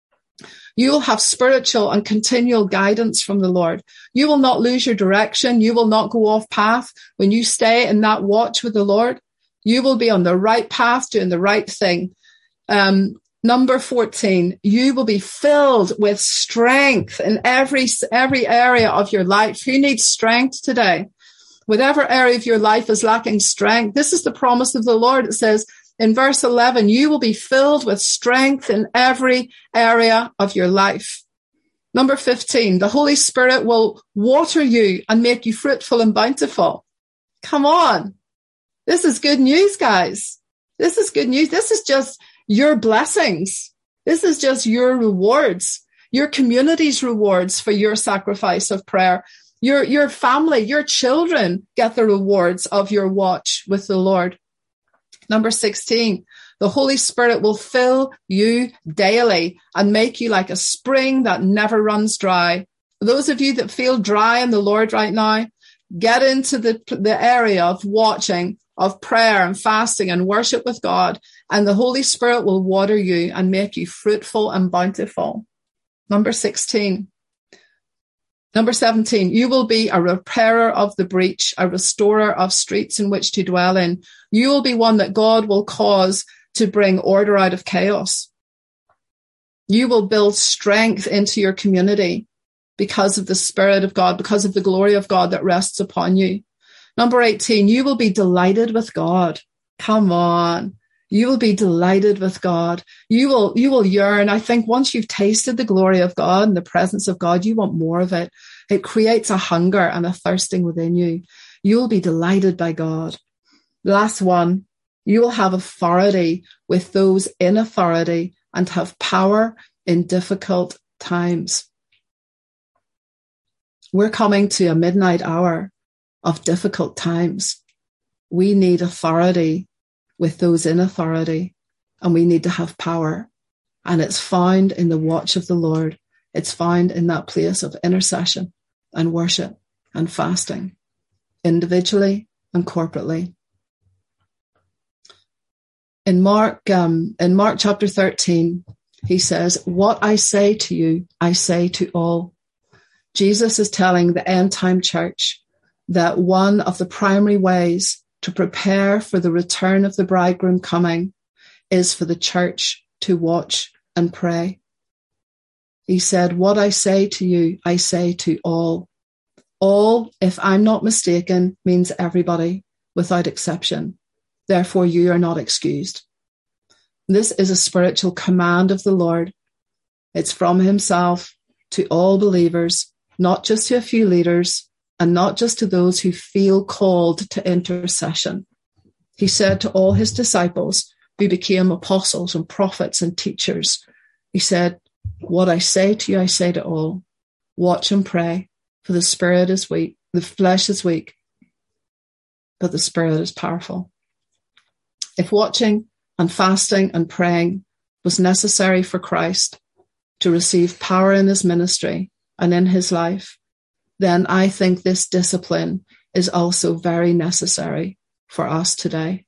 You will have spiritual and continual guidance from the Lord. You will not lose your direction. You will not go off path. When you stay in that watch with the Lord, you will be on the right path, doing the right thing. Um, number fourteen, you will be filled with strength in every, every area of your life. Who needs strength today? Whatever area of your life is lacking strength, this is the promise of the Lord. It says, in verse eleven, you will be filled with strength in every area of your life. Number fifteen, the Holy Spirit will water you and make you fruitful and bountiful. Come on. This is good news, guys. This is good news. This is just your blessings. This is just your rewards, your community's rewards for your sacrifice of prayer. Your, your family, your children get the rewards of your watch with the Lord. Number sixteen, the Holy Spirit will fill you daily and make you like a spring that never runs dry. For those of you that feel dry in the Lord right now, get into the, the area of watching, of prayer and fasting and worship with God, and the Holy Spirit will water you and make you fruitful and bountiful. Number sixteen. Number seventeen, you will be a repairer of the breach, a restorer of streets in which to dwell in. You will be one that God will cause to bring order out of chaos. You will build strength into your community because of the Spirit of God, because of the glory of God that rests upon you. Number eighteen, you will be delighted with God. Come on. You will be delighted with God. You will, you will yearn. I think once you've tasted the glory of God and the presence of God, you want more of it. It creates a hunger and a thirsting within you. You will be delighted by God. Last one, you will have authority with those in authority and have power in difficult times. We're coming to a midnight hour of difficult times. We need authority with those in authority, and we need to have power. And it's found in the watch of the Lord. It's found in that place of intercession and worship and fasting, individually and corporately. In Mark, um, in Mark chapter thirteen, he says, "What I say to you, I say to all." Jesus is telling the end time church that one of the primary ways to prepare for the return of the bridegroom coming is for the church to watch and pray. He said, "What I say to you, I say to all." All, if I'm not mistaken, means everybody without exception. Therefore, you are not excused. This is a spiritual command of the Lord. It's from himself to all believers, not just to a few leaders and not just to those who feel called to intercession. He said to all his disciples who became apostles and prophets and teachers, he said, "What I say to you, I say to all. Watch and pray, for the spirit is weak, the flesh is weak, but the spirit is powerful." If watching and fasting and praying was necessary for Christ to receive power in his ministry and in his life, then I think this discipline is also very necessary for us today.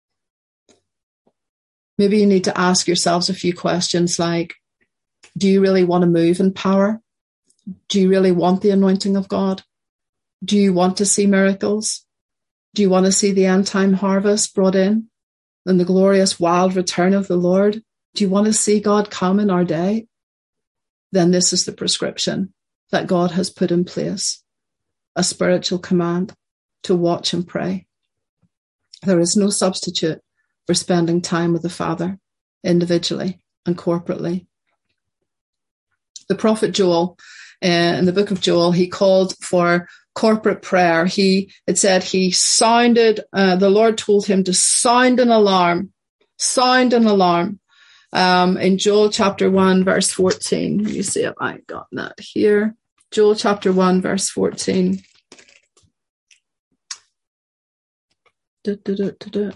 Maybe you need to ask yourselves a few questions like, do you really want to move in power? Do you really want the anointing of God? Do you want to see miracles? Do you want to see the end time harvest brought in and the glorious wild return of the Lord? Do you want to see God come in our day? Then this is the prescription that God has put in place, a spiritual command to watch and pray. There is no substitute for spending time with the Father individually and corporately. The prophet Joel, uh, in the book of Joel, he called for corporate prayer. He, it said he sounded, uh, the Lord told him to sound an alarm, sound an alarm. Um, in Joel chapter one, verse fourteen. Let me see if I got that here. Joel chapter one, verse fourteen. Da, da, da, da, da.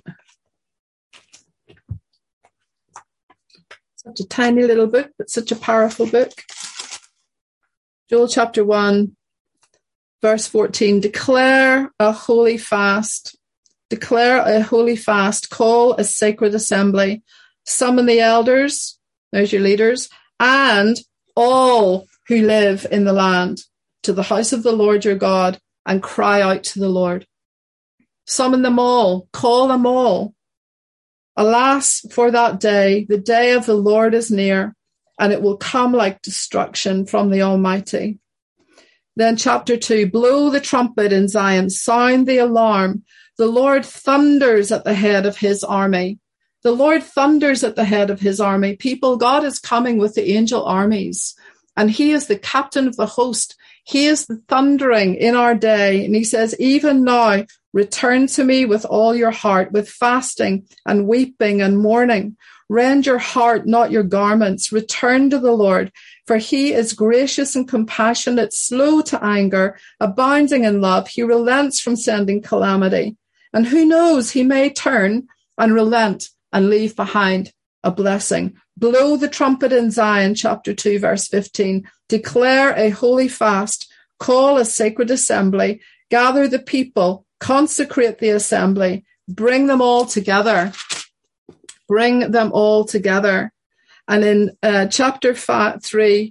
Such a tiny little book, but such a powerful book. Joel chapter one, verse fourteen. Declare a holy fast. Declare a holy fast. Call a sacred assembly. Summon the elders, there's your leaders, and all who live in the land to the house of the Lord your God, and cry out to the Lord. Summon them all, call them all. Alas, for that day, the day of the Lord is near, and it will come like destruction from the Almighty. Then chapter two, blow the trumpet in Zion, sound the alarm. The Lord thunders at the head of his army. The Lord thunders at the head of his army. People, God is coming with the angel armies, and he is the captain of the host. He is the thundering in our day. And he says, even now, return to me with all your heart, with fasting and weeping and mourning. Rend your heart, not your garments. Return to the Lord, for he is gracious and compassionate, slow to anger, abounding in love. He relents from sending calamity. And who knows, he may turn and relent and leave behind a blessing. Blow the trumpet in Zion, chapter two, verse fifteen. Declare a holy fast. Call a sacred assembly. Gather the people. Consecrate the assembly. Bring them all together. Bring them all together. And in uh, chapter five, three,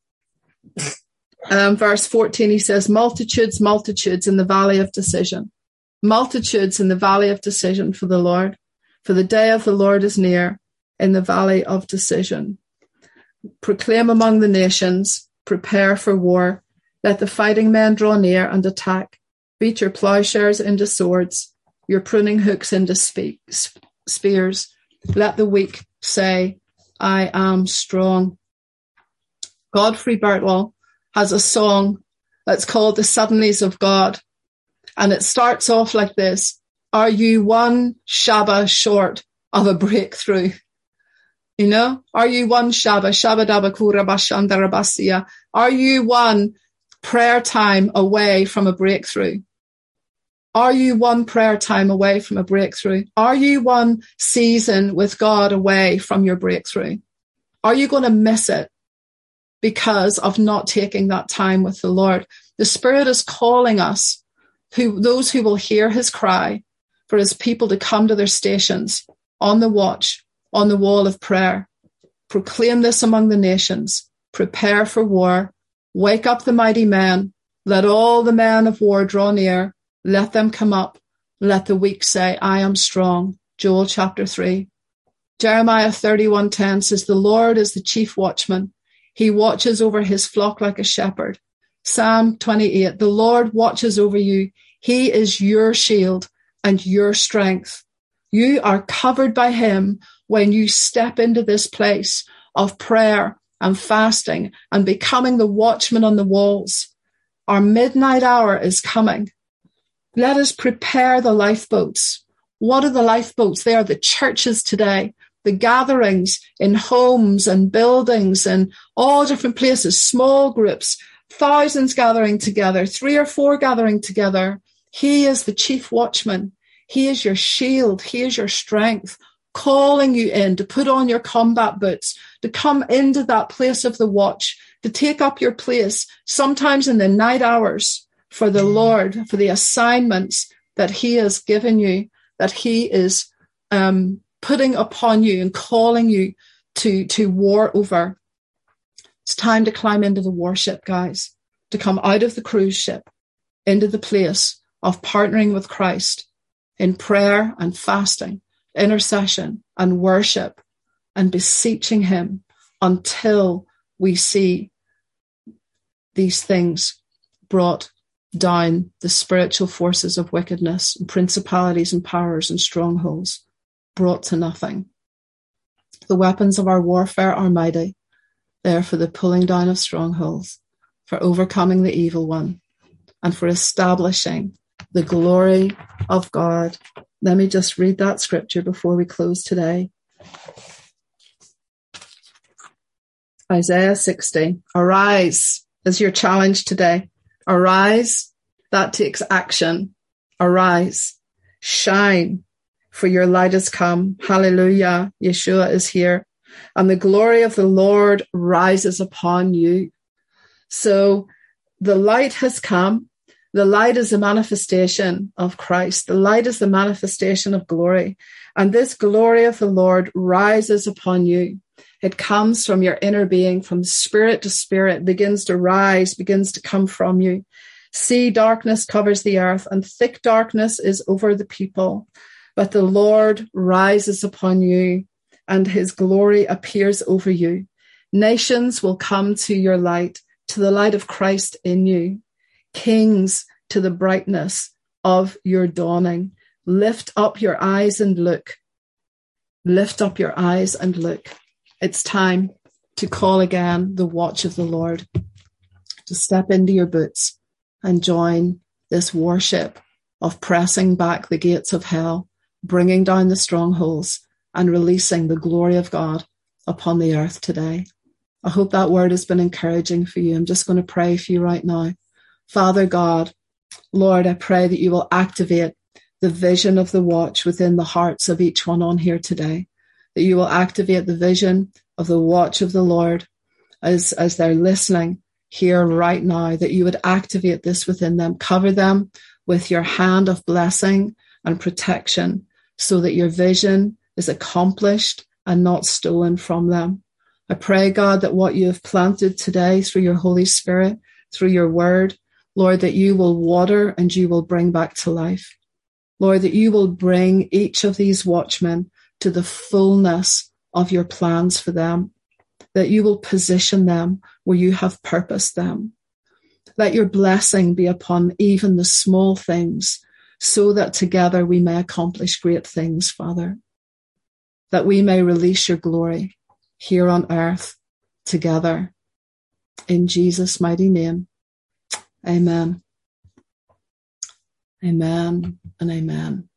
um, verse fourteen, he says, multitudes, multitudes in the valley of decision. Multitudes in the valley of decision for the Lord. For the day of the Lord is near in the valley of decision. Proclaim among the nations, prepare for war. Let the fighting men draw near and attack. Beat your plowshares into swords, your pruning hooks into spe- spears. Let the weak say, I am strong. Godfrey Birtwell has a song that's called The Suddenlies of God. And it starts off like this. Are you one Shabbat short of a breakthrough? You know, are you one Shabbat, Shabbat Abakura Bashandarabasia? Are you one prayer time away from a breakthrough? Are you one prayer time away from a breakthrough? Are you one season with God away from your breakthrough? Are you going to miss it? because of not taking that time with the Lord. The Spirit is calling us, who those who will hear his cry, for his people to come to their stations on the watch, on the wall of prayer. Proclaim this among the nations. Prepare for war. Wake up the mighty men. Let all the men of war draw near. Let them come up. Let the weak say, I am strong. Joel chapter three. Jeremiah thirty-one ten says, the Lord is the chief watchman. He watches over his flock like a shepherd. Psalm twenty-eight, the Lord watches over you. He is your shield and your strength. You are covered by him when you step into this place of prayer and fasting and becoming the watchman on the walls. Our midnight hour is coming. Let us prepare the lifeboats. What are the lifeboats? They are the churches today, the gatherings in homes and buildings and all different places, small groups, thousands gathering together, three or four gathering together. He is the chief watchman. He is your shield. He is your strength, calling you in to put on your combat boots, to come into that place of the watch, to take up your place, sometimes in the night hours, for the Lord, for the assignments that he has given you, that he is um, putting upon you and calling you to, to war over. It's time to climb into the warship, guys, to come out of the cruise ship into the place of partnering with Christ in prayer and fasting, intercession and worship, and beseeching him until we see these things brought down, the spiritual forces of wickedness and principalities and powers and strongholds brought to nothing. The weapons of our warfare are mighty. They are for the pulling down of strongholds, for overcoming the evil one, and for establishing the glory of God. Let me just read that scripture before we close today. Isaiah sixty. Arise is your challenge today. Arise. That takes action. Arise. Shine, for your light has come. Hallelujah. Yeshua is here. And the glory of the Lord rises upon you. So the light has come. The light is a manifestation of Christ. The light is the manifestation of glory. And this glory of the Lord rises upon you. It comes from your inner being, from spirit to spirit, begins to rise, begins to come from you. See, darkness covers the earth, and thick darkness is over the people. But the Lord rises upon you, and his glory appears over you. Nations will come to your light, to the light of Christ in you. Kings to the brightness of your dawning. Lift up your eyes and look. Lift up your eyes and look. It's time to call again the watch of the Lord, to step into your boots and join this worship of pressing back the gates of hell, bringing down the strongholds, and releasing the glory of God upon the earth today. I hope that word has been encouraging for you. I'm just going to pray for you right now. Father God, Lord, I pray that you will activate the vision of the watch within the hearts of each one on here today, that you will activate the vision of the watch of the Lord as, as they're listening here right now, that you would activate this within them, cover them with your hand of blessing and protection so that your vision is accomplished and not stolen from them. I pray, God, that what you have planted today through your Holy Spirit, through your word, Lord, that you will water and you will bring back to life. Lord, that you will bring each of these watchmen to the fullness of your plans for them, that you will position them where you have purposed them. Let your blessing be upon even the small things, so that together we may accomplish great things, Father, that we may release your glory here on earth together. In Jesus' mighty name, amen. Amen and amen.